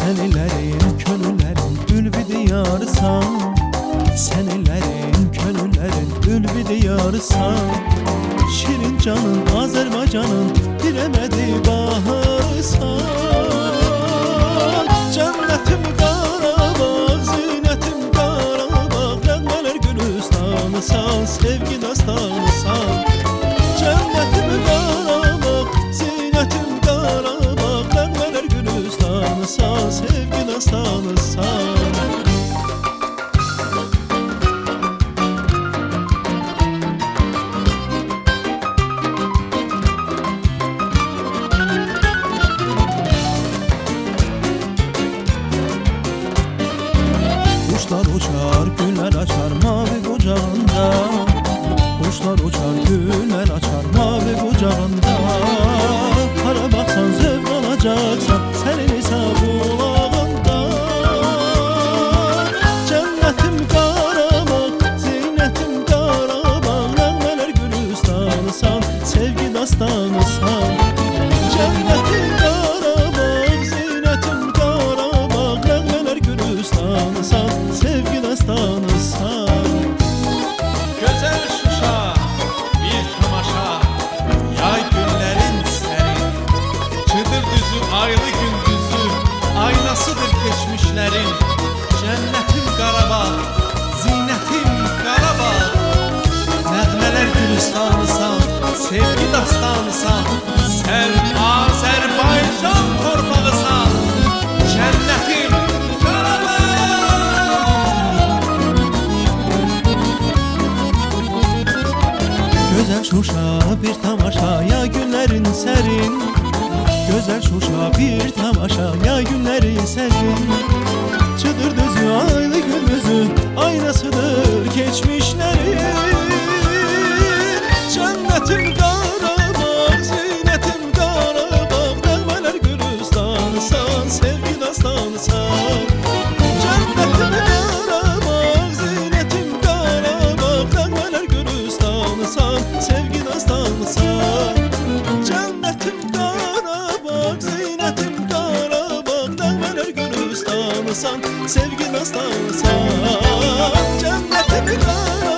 Sen ellerin, könüllerin ülvi diyarsan, sen ellerin, könüllerin ülvi diyarsan, şirin canın, Azerbaycanın bilemedi baharsan. Cennetim Qarabağ, zinnetim Qarabağ, Rəğmələr Gülüstanısan, sevgi dastanısan. Cennetim Qarabağ, zinnetim Qarabağ, Rəğmələr Gülüstanısan, sevgi dastanısan. Kuşlar uçar, güller açar mavi kucağında. Kuşlar uçar, güller açar mavi kucağında. Hara baksan zevk alacaksan, senin hesap bulağında. Cennetim Qarabağ, zinnetim Qarabağ, Rəğmələr Gülüstanısan, sevgi dastanısan. Cennetim Qarabağ, zinnetim Qarabağ, Rəğmələr Gülüstanısan, sevgi dastanısan. Güzel Şuşa bir tamaşa, yay günlerin serin. Çıdır düzü aylı gündüzü, aynasıdır geçmişlerin. Cennetim Qarabağ, zinnetim Qarabağ, Nəğmələr Gülüstanısan, sevgi dastanısan. Sen Azerbaycan torpağısan, cennetim Qarabağ. Güzel Şuşa bir tamaşa, ya günlerin serin. Güzel Şuşa bir tamaşa, ya günlerin serin. Çıdır düzü aylı gündüzü, aynasıdır geçmişlerin. Cennetim Qarabağ, zinnetim Qarabağ, Rəğmələr Gülüstanısan, sevgi dastanısan. Cennetim Qarabağ, zinnetim Qarabağ, Rəğmələr Gülüstanısan, sevgi dastanısan. Cennetim Qarabağ, zinnetim Qarabağ, Rəğmələr Gülüstanısan, sevgi dastanısan. Cennetim Qarabağ,